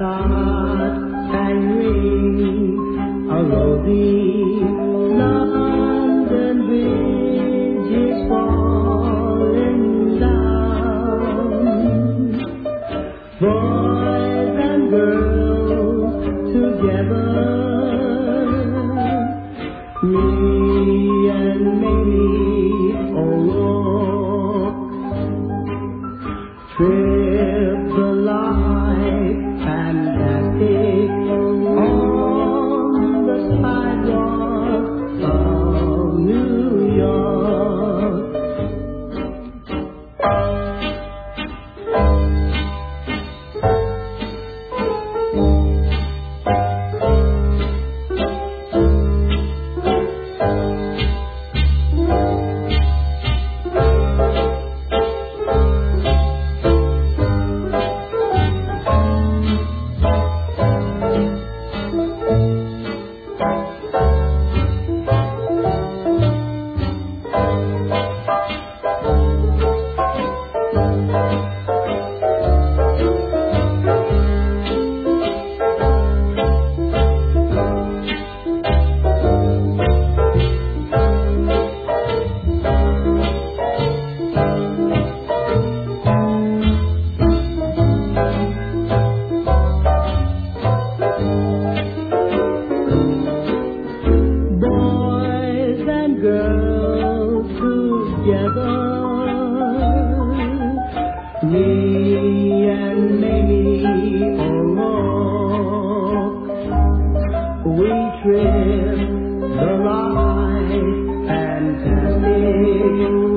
start and ring a rosy London bridge is falling down. Boys and girls together, me and Mamie O'Rourke, trip the light fantastic on the sidewalk of New York. Girls together, me and Mamie O'Rourke, we trip the light fantastic